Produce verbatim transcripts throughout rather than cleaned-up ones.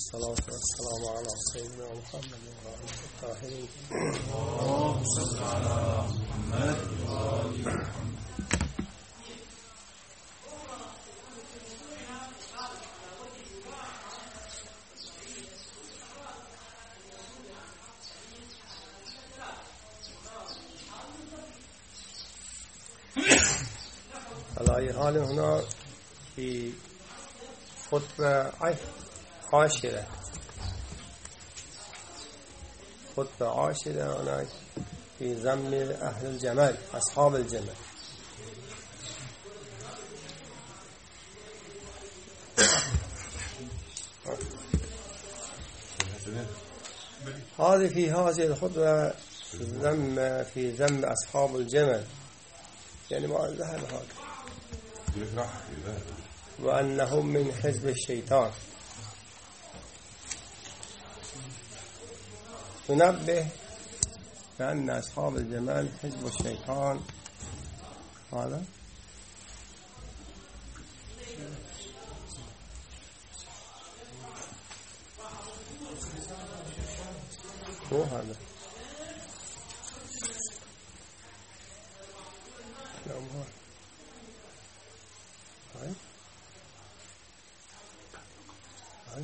الصلاة والسلام على سيدنا محمد وعلى الطاهرين. اللهم صل على محمد وآل محمد. على أي حال هنا في خطبة عاشرة خطبة عاشرة هنا في ذم أهل الجمال أصحاب الجمال. هذه في هذه الخطبة ذم في ذم أصحاب الجمل، يعني ما ذهب هذا وأنهم من حزب الشيطان. تنبه بأن أصحاب الجمال حزب الشيطان. هذا هو هذا نعم هو هاي هاي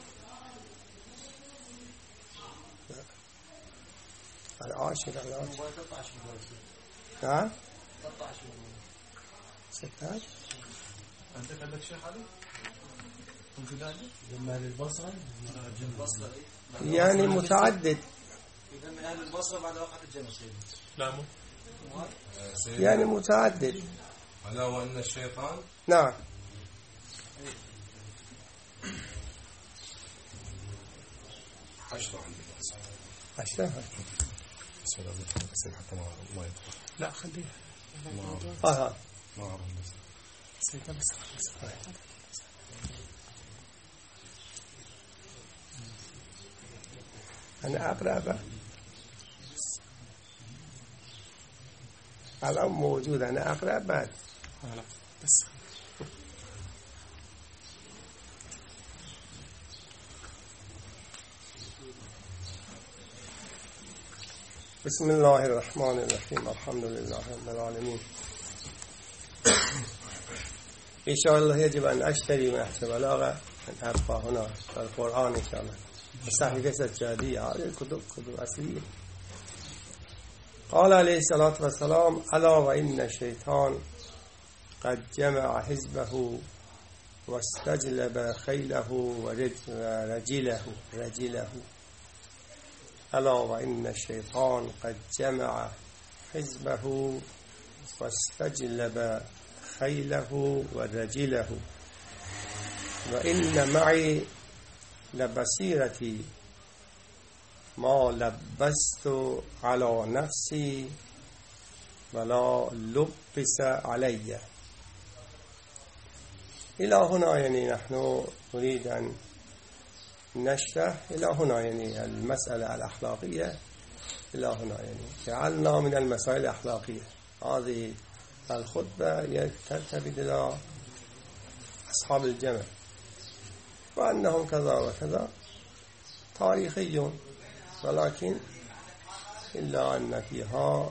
العاشر العاشر نعم ستة أنت عندك شيء حالي؟ يعني متعدد، إذا من أهل البصرة بعد وقت الجمل لا مو يعني متعدد. ألا وأن الشيطان نعم عشرة عندي عشرة بسم الله الرحمن الرحيم حتى ما ما يدخل. لا خليها اه ها ما أعرف بس سيدنا بس أنا أقرأ بقى الآن موجود. أنا أقرأ بعد لا بس بسم الله الرحمن الرحيم. الحمد لله رب العالمين. إن شاء الله يجب أن أشتري من أحسن بلاغة أن أبقى هنا في القرآن إن شاء الله الصحيفة السجادية. هذه الكتب كتب أصلية. قال عليه الصلاة والسلام: ألا وإن الشيطان قد جمع حزبه واستجلب خيله ورجله رجله. ألا وإن الشيطان قد جمع حزبه واستجلب خيله ورجله وإن معي لبصيرتي ما لبست على نفسي ولا لبس علي. إلى هنا يعني نحن نريد أن نشرح إلى هنا يعني المسألة الأخلاقية. إلى هنا يعني جعلنا من المسائل الأخلاقية. هذه الخطبة ترتبط إلى أصحاب الجمل وأنهم كذا وكذا تاريخيون، ولكن إلا أن فيها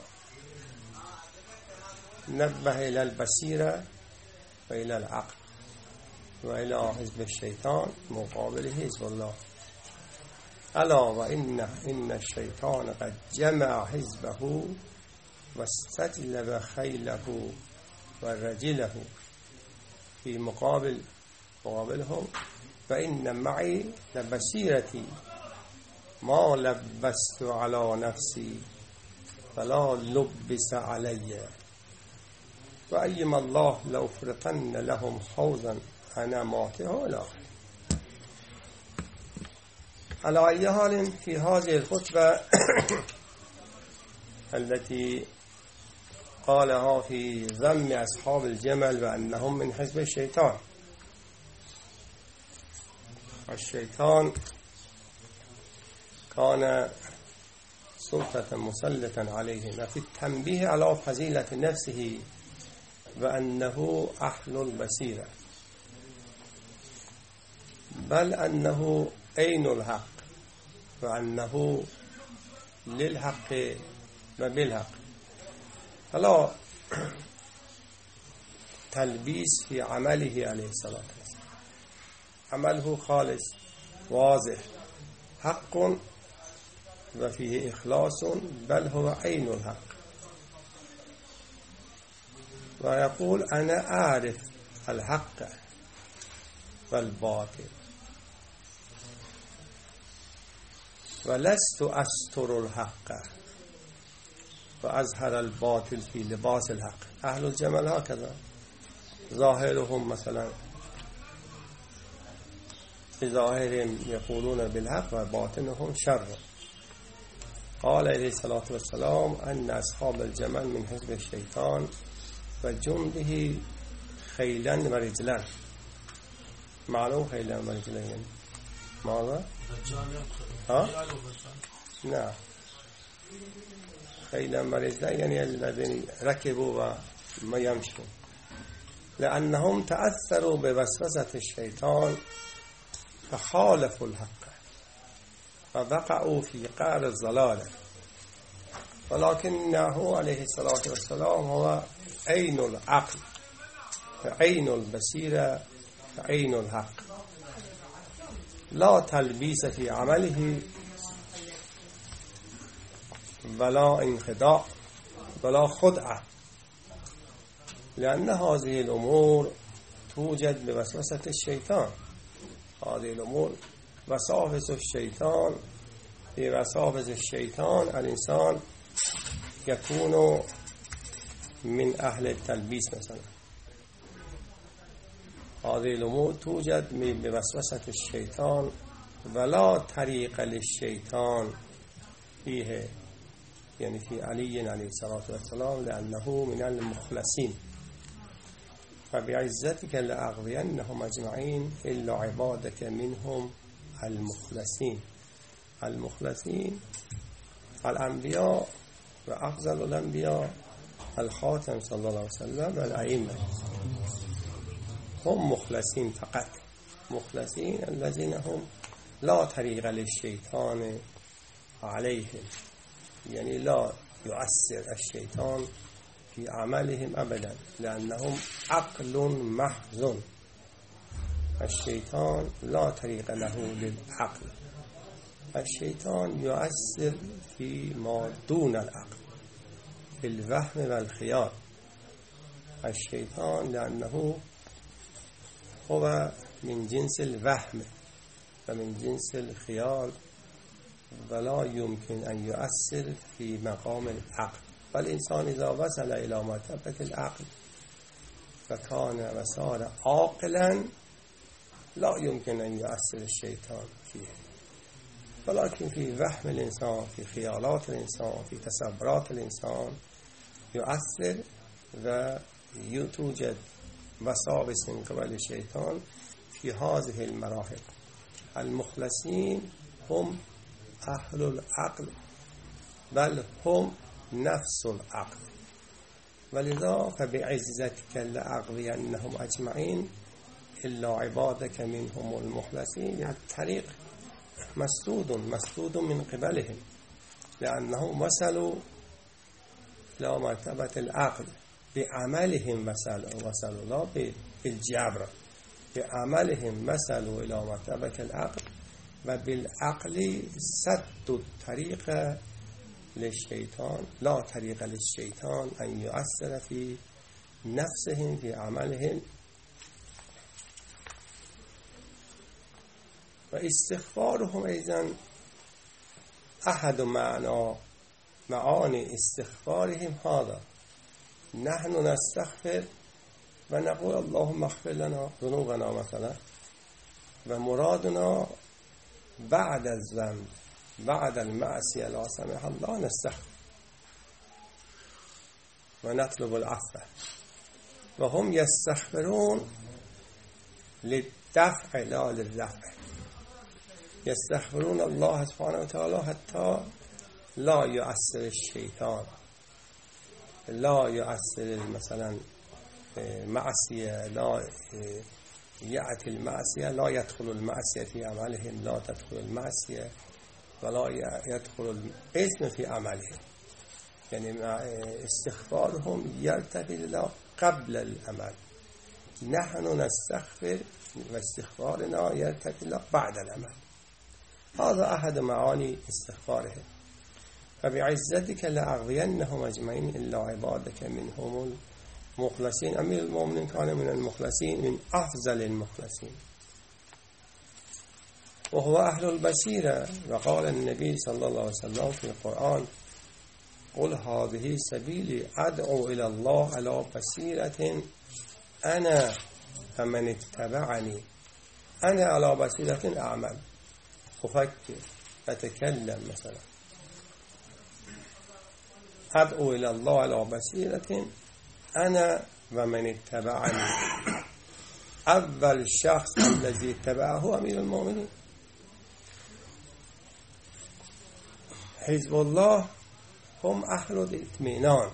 نبه إلى البصيرة وإلى العقل وإلى حزب الشيطان مقابل حزب الله. ألا وإن إن الشيطان قد جمع حزبه واستجلب خيله ورجله في مقابل مقابلهم فإن معي لبصيرتي ما لبست على نفسي فلا لبس علي. وأيما الله لو فرطن لهم حوزا أنا ماته لا. على أي حال في هذه الخطبة التي قالها في ذم أصحاب الجمل وأنهم من حزب الشيطان. الشيطان كان سلطة مسلطا عليهم وفي التنبيه على فضيلة نفسه وأنه أهل البصيرة، بل أنه عین الحق و انه للحق و بالحق. حالا تلبیس فی عمله علیه السلام، عمله خالص واضح حق و فیه اخلاص بل هو عین الحق. و یقول انا اعرف الحق والباطل ولست استر الحق و اظهر الباطل فی لباس الحق. اهل الجمل هكذا ظاهرهم مثلا في ظاهرهم يقولون بالحق و باطنهم شر. قال علیه الصلاة والسلام ان اصحاب الجمل من حزب الشیطان و جنده خیلا و رجلا. معلوم خیلا و رجلا یعنی ماذا؟ ها؟ نه، خیلا و رجلا یعنی الذين ركبوا و ما يمشون لأنهم تأثروا بوسوسة الشيطان فخالفوا الحق ووقعوا في قعر الضلال ولكنه عليه الصلاة والسلام هو عين العقل عين البصيرة عين الحق لا تلبيس في عمله ولا انخداع ولا خدعة لأن هذه الأمور توجد بوسوسة الشيطان. هذه الأمور وساوس الشيطان بوساوس الشيطان الإنسان يكون من أهل التلبيس مثلا. هذه الأمور توجد بوسوسة الشيطان ولا طريق للشيطان فيه يعني في علي عليه الصلاة والسلام لأنه من المخلصين. فبعزتك لأغوينهم أجمعين إلا عبادك منهم المخلصين. المخلصين الأنبياء وأفضل الأنبياء الخاتم صلى الله عليه وسلم والأئمة هم مخلصين فقط. مخلصين الذين هم لا طريق للشيطان عليهم يعني لا يؤثر الشيطان في عملهم أبدا لأنهم عقل محض. الشيطان لا طريق له للعقل. الشيطان يؤثر في ما دون العقل في الوهم والخيال. الشيطان لأنه هو من جنس الوهم ومن جنس الخيال ولا يمكن أن يؤثر في مقام العقل. فالإنسان إذا وصل إلى مرتبة العقل فكان وصار عاقلا لا يمكن أن يؤثر الشيطان فيه. ولكن في وهم الإنسان في خيالات الإنسان في تصورات الإنسان يؤثر ويتوجد وساوس من قبل الشيطان في هذه المراحل. المخلصين هم أهل العقل بل هم نفس العقل. ولذا فبعزتك لأغوينهم أجمعين إلا عبادك منهم المخلصين. يعني الطريق مسدود مسدود من قبلهم لأنهم وصلوا إلى مرتبة العقل بعملهم وصلوا وصلوا لا بالجبر بعملهم وصلوا إلى مرتبة العقل وبالعقل سد الطريق للشيطان لا طريق للشيطان أن يؤثر في نفسهم في عملهم. واستغفارهم أيضا أحد معنا معاني استغفارهم هذا. نحن نستغفر ونقول اللهم اغفر لنا ذنوبنا مثلا ومرادنا بعد الذنب بعد المعصية لا سمح الله نستغفر ونطلب العفو. وهم يستغفرون للدفع لا للرفع. يستغفرون الله سبحانه وتعالى حتى لا يؤثر الشيطان لا يؤثر مثلا معصية لا یأتی المعصیه لا يدخل المعصیه فی عملهم لا تدخل المعصیه ولا يدخل الاسم فی عملهم. یعنی استغفارهم یرتقی الی قبل العمل، نحن نستغفر و استغفارنا یرتقی الی بعد العمل. هذا احد معانی استغفارهم. فبعزتك لأغوینهم اجمعین الا عبادك منهم المخلصین. امیر المؤمنین کان من المخلصین من افضل المخلصین وهو اهل البصیره. وقال النبي صلى الله عليه وسلم في القرآن قل هذه سبيلي ادعو الى الله على بصيرة انا فمن اتبعني. انا على بصيرة اعمل، افكر، اتكلم. مثلا ادعو الى الله على بصيرة انا ومن اتبعني. اول شخص الذي اتبعه امیر المؤمنین. حزب الله هم اهل الاطمینان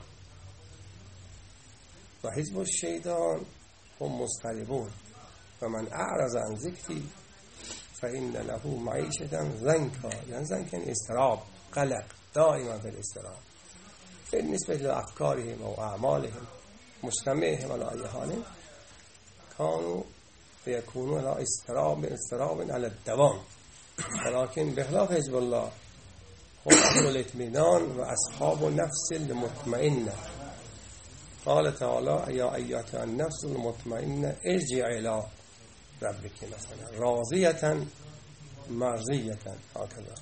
و حزب الشیطان هم مضطربون. و من اعرض عن ذکری فإن له معیشة ضنکا. یعنی ضنک یعنی اضطراب، قلق، دائما بالاضطراب. بالنسبة لأفكارهم و اعمالهم مجتمعهم على أي حال كانوا فيكونوا على اضطراب اضطراب على الدوام. ولكن بخلاف حزب الله هم اهل الاطمینان و اصحاب نفس المطمئنه. قال تعالی یا ایتها النفس المطمئنه ارجع الی ربک، مثلا راضیه مرضیه. هكذا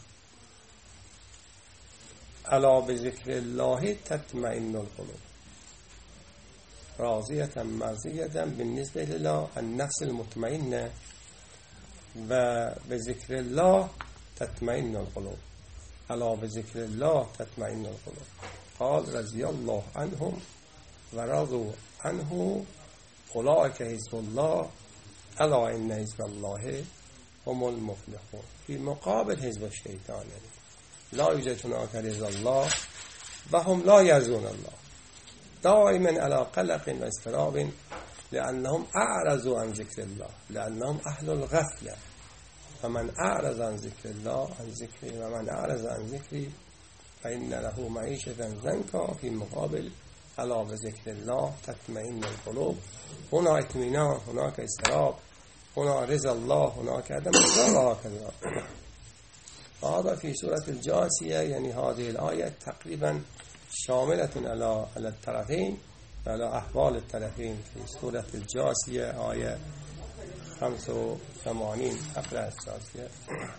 الا بذکر الله تطمئن القلوب. راضیه مرضیه بالنسبه الى النفس المطمئنه و بذکر الله تطمئن القلوب. الا بذکر الله تطمئن القلوب. قال رضی الله عنهم و رضوا عنه اولئک حزب الله الا ان حزب الله هم المفلحون. في مقابل حزب الشیطان، لا یوجد هناك رضا الله و هم لا یرضون الله. دائما على قلق و اضطراب لانهم اعرضوا عن ذکر الله، لانهم اهل الغفله. فمن اعرض عن ذکر الله عن ذکری و من اعرض عن ذکری فإن له معیشة ضنکا. في مقابل الا بذکر الله تطمئن القلوب. هنا اطمینان، هناك اضطراب، هنا رضا الله، هناك عدم رضا. وهكذا. هذا في سورة الجاثية. يعني هذه الآية تقريبا شاملة على على الطرفين وعلى أحوال الطرفين. في سورة الجاثية آية خمسة وثمانين أقرأ الجاثية.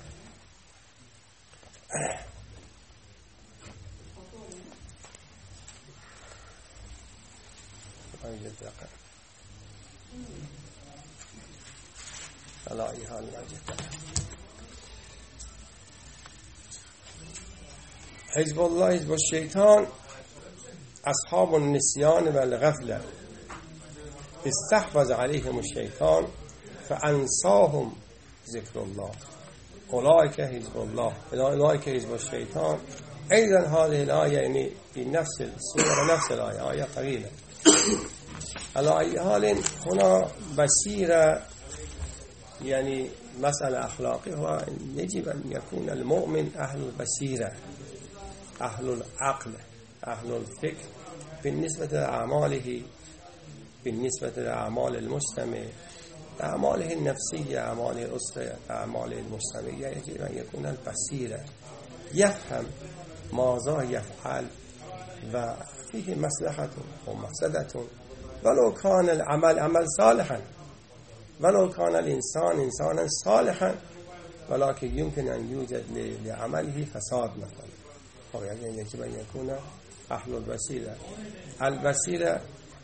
على أي حال حزب الله حزب الشیطان اصحاب النسیان و الغفله. استحوذ عليهم الشیطان فانساهم ذکر الله اولئک حزب الله اولئک حزب الشیطان. ايضا هذه الآية يعني في نفس السورة نفس الآية آية طويلة. على أي حال هنا بصيرة، يعني مسألة أخلاقية. هو يجب أن يكون المؤمن أهل البصيرة، أهل العقل، أهل الفكر بالنسبة لأعماله، بالنسبة لأعمال المجتمع، أعماله النفسية، أعماله الأسرة، أعماله المجتمعية. يجب أن يكون البصيرة، يفهم ماذا يفعل وفيه مصلحة ومفسدة، ولو كان العمل عمل صالحا، ولو كان الإنسان إنسانا صالحا، ولكن يمكن أن يوجد لعمله فساد مثلا. يعني يجب أن يكون أهل البصيرة. البصيرة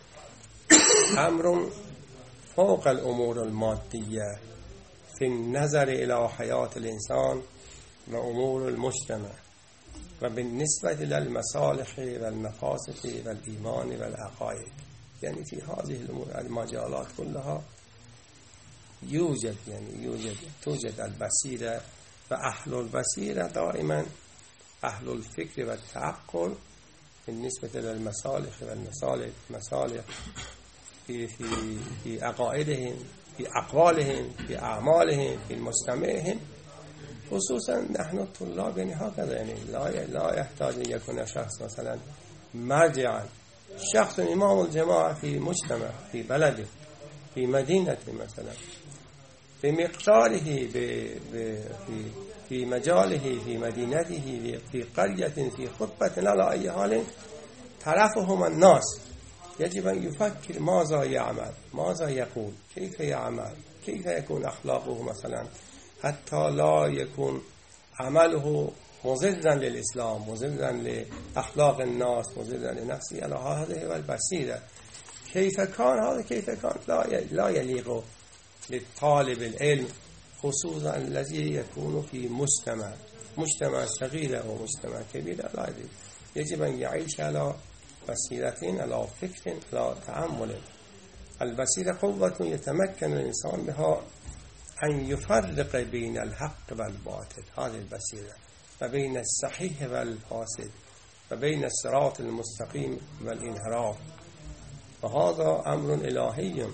أمر فوق الأمور المادية في النظر إلى حياة الإنسان وأمور المجتمع، وبالنسبة إلى المصالح والمفاسد والإيمان والعقائد. يعني في هذه المجالات كلها يوجد يعني يوجد توجد البصيرة. فأهل البصيرة دائما أهل الفكر والتعقل بالنسبة للمصالح والمصالح مصالح في في في عقائدهم في أقوالهم في أعمالهم في مجتمعهم. خصوصا نحن الطلاب يعني هكذا، يعني لا لا يحتاج أن يكون شخص مثلا مرجعا، شخص إمام الجماعة في مجتمع في بلده في مدينة مثلا بمقداره في في مجاله في مدينته في قرية في خطبة على أي حال طرفهم الناس، يجب أن يفكر ماذا يعمل ماذا يقول كيف يعمل كيف يكون أخلاقه مثلا، حتى لا يكون عمله مضرا للإسلام مضرا لأخلاق الناس مضرا لنفسه. على هذه والبصيرة كيف كان هذا كيف كان لا لا يليق للطالب العلم، خصوصا الذي يكون في مجتمع مجتمع صغير أو مجتمع كبير، لا يليق. يجب أن يعيش على بصيرة على فكر على تأمل. البصيرة قوة يتمكن الإنسان بها أن يفرق بين الحق والباطل، هذه البصيرة، وبين الصحيح والفاسد، وبين الصراط المستقيم والانحراف. وهذا أمر إلهي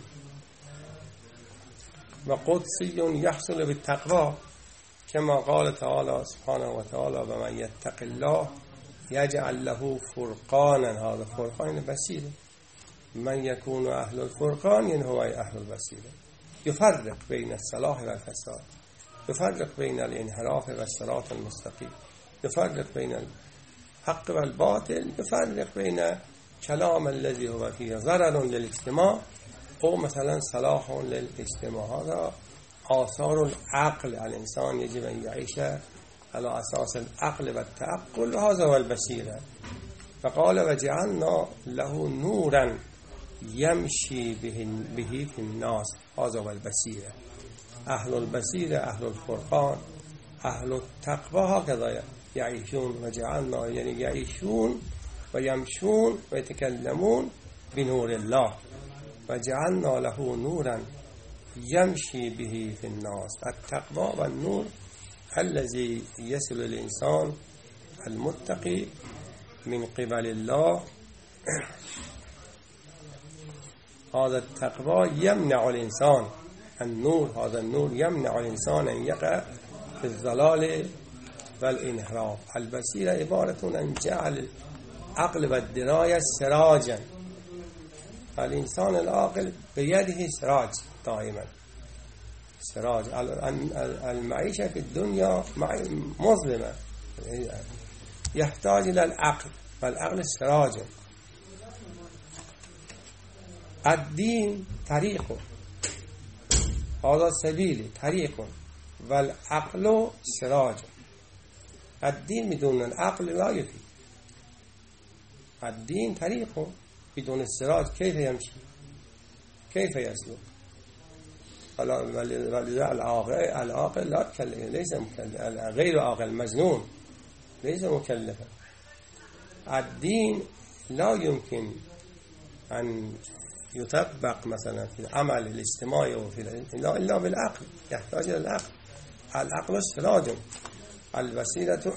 وقدسي يحصل بالتقوى، كما قال تعالى سبحانه وتعالى ومن يتق الله يجعل له فرقانا. هذا فرقان البصيرة، من يكون أهل الفرقان يعني هو أهل البصيرة، يفرق بين الصلاح والفساد، يفرق بين الانحراف والصراط المستقيم، يفرق بين الحق والباطل، يفرق بين كلام الذي هو فيه ضرر للاجتماع أو مثلا صلاح للاجتماع. هذا آثار العقل. الإنسان يجب أن يعيش على أساس العقل والتعقل، وهذا هو البصيرة. فقال وجعلنا له نورا يمشي به, به في الناس، هذا هو البصيرة. أهل البصيرة أهل الفرقان أهل التقوى هكذا يعيشون. وجعلنا يعني يعيشون ويمشون ويتكلمون بنور الله. وجعلنا له نورا يمشي به في الناس. التقوى والنور الذي يصل الإنسان المتقي من قبل الله، هذا التقوى يمنع الإنسان، النور هذا النور يمنع الإنسان أن يقع في الضلال والانحراف. البصيرة عبارة عن جعل العقل والدراية سراجا. الإنسان العاقل بيده سراج دائما، سراج. المعيشة في الدنيا مظلمة، يحتاج إلى العقل، والعقل سراج. الدين طريق، هذا سبيل طريق، والعقل سراج. الدين بدون العقل لا يفيد. الدين طريق بدون السراج كيف يمشي كيف يسلك؟ ولذا العاقل لا يكلف، ليس مكلف، غير عاقل مجنون ليس مكلفا. الدين لا يمكن أن يطبق مثلا في العمل الاجتماعي وفي إلا إلا بالعقل، يحتاج إلى العقل. العقل سراج. البصيرة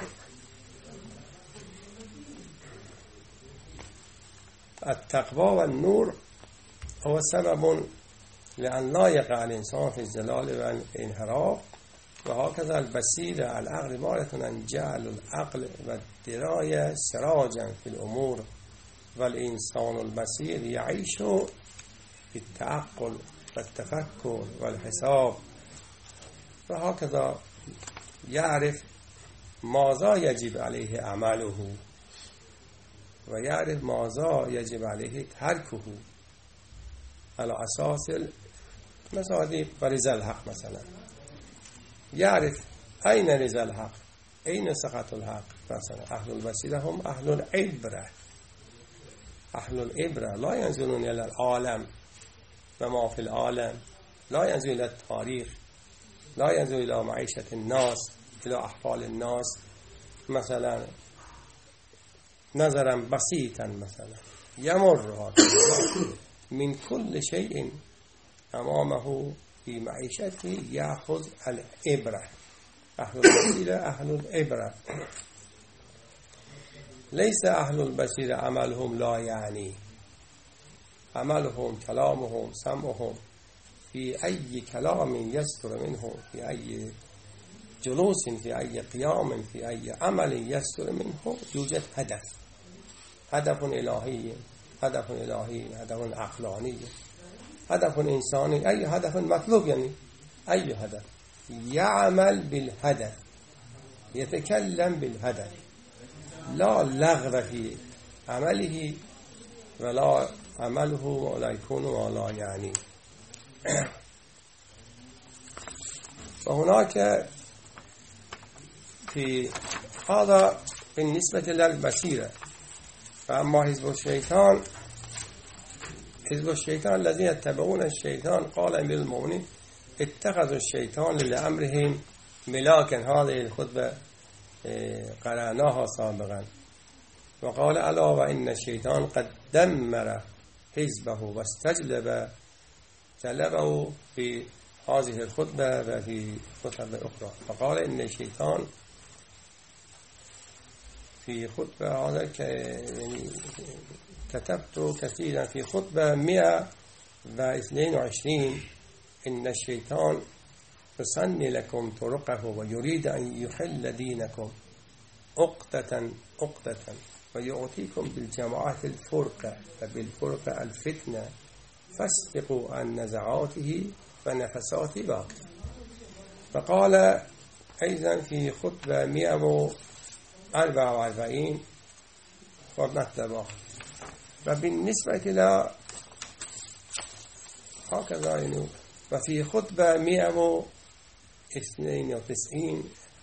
التقوى والنور هو سبب لأن لا يقع الإنسان في الزلال والانحراف. وهكذا البصيرة العقل عبارة عن جعل العقل والدراية سراجا في الأمور، والإنسان البصير يعيش بالتعقل والتفكر والحساب، وهكذا يعرف ماذا يجب عليه عمله ويعرف ماذا يجب عليه تركه على أساس المصادق ورزا الحق. مثلا يعرف أين رزا الحق أين سقط الحق. مثلا أهل البصيرة هم أهل العبرة. أهل العبرة لا ينظرون إلى العالم وما في العالم، لا ينظرون إلى التاريخ، لا ينظرون إلى معيشة الناس، إلى أحوال الناس مثلا نظرا بسيطا، مثلا يمر من كل شيء أمامه في معيشته يأخذ العبرة. أهل البصيرة أهل العبرة. ليس أهل البصيرة عملهم لا يعني، عملهم كلامهم سمعهم في أي كلام يستر منه، في أي جلوس، في أي قيام، في أي عمل يستر منه يوجد هدف، هدف إلهي، هدف إلهي، هدف عقلاني، هدف إنساني، أي هدف مطلوب، يعني أي هدف يعمل بالهدف، يتكلم بالهدف، لا لغو في عمله ولا عمله ولا يكون ولا يعني. وهناك في هذا بالنسبة للبصيرة. فأما حزب الشيطان، حزب الشيطان الذين يتبعون الشيطان قال أمير المؤمنين اتخذوا الشيطان لأمرهم ملاكا. هذه الخطبة قرأناها سابقا. وقال ألا وإن الشيطان قد دمر حزبه واستجلب جلبه في هذه الخطبة وفي خطبة أخرى. فقال إن الشيطان في خطبة هذا يعني كتبت كثيرا في خطبة مئة واثنين وعشرين إن الشيطان يسني لكم طرقه ويريد أن يحل دينكم عقدة عقدة ويعطيكم بالجماعة الفرقة وبالفرقة الفتنة فاسبقوا عن نزعاته ونفسات باقي. فقال أيضا في خطبة مئة وأربعة وأربعين ومثل وبالنسبة إلى هكذا يعني. وفي خطبة مئة واثنين وتسعين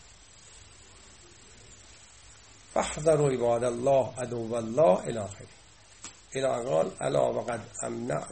فاحذروا عباد الله عدو الله إلى آخره، إلى قال ألا وقد أمنع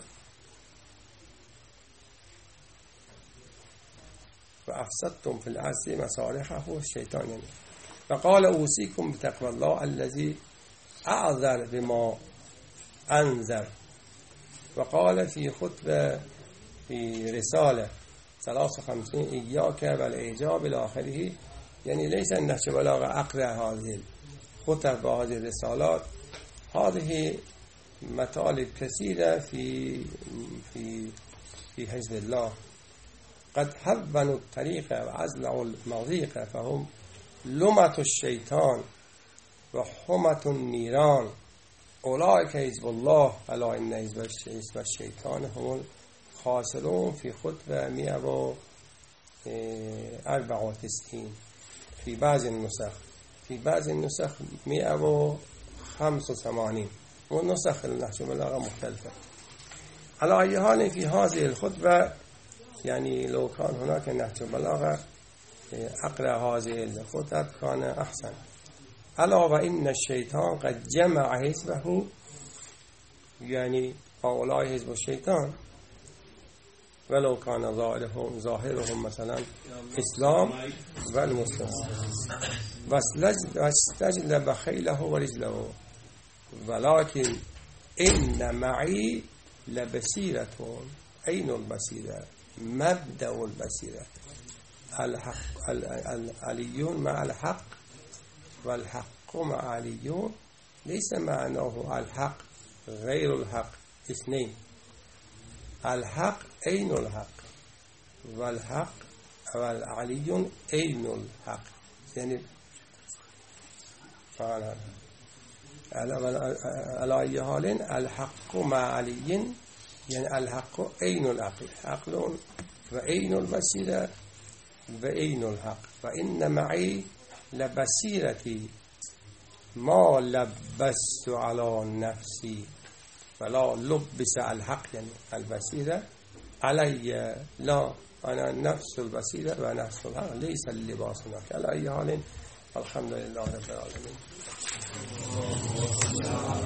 وأفسدتم في الأرض مصالحه الشيطان يعني. فقال أوصيكم بتقوى الله الذي أعذر بما أنذر. وقال في خطبة في رسالة ثلاثة وخمسين إياك والإعجاب إلى آخره، يعني ليس النهج البلاغة أقرأ هذه الخطب وهذه الرسالات، هذه مطالب كثيرة في في في حزب الله. قد هونوا الطريق وأزلعوا المضيق فهم لمة الشيطان وحمة النيران أولئك حزب الله ألا إن حزب الشيطان هم الخاسرون. في خطبة مئة وأربعة وتسعين في بعض النسخ، في بعض النسخ مئة وخمسة وثمانين والنسخ النهج البلاغة مختلفة. على أي حال في هذه الخطبة يعني لو كان هناك نهج البلاغة أقرأ هذه الخطب كان أحسن. ألا وإن الشيطان قد جمع حزبه، يعني هؤلاء حزب الشيطان ولو كان ظاهرهم ظاهرهم مثلا إسلام والمسلمين واستجلب خيله ورجله ولكن إن معي لبصيرة عين البصيرة مبدأ البصيرة. الحق العليون مع الحق والحق مع عليون ليس معناه الحق غير الحق، اثنين. الحق عين الحق والحق والعلي عين الحق، يعني فعلا على أي حال الحق مع علي يعني الحق عين العقل، عقل وعين البصيرة وعين الحق. وإن معي لبصيرتي ما لبست على نفسي فلا لبس الحق، يعني البصيرة علي لا أنا نفس البصيرة ونفس الحق ليس اللباس هناك. على أي حال الحمد لله رب العالمين.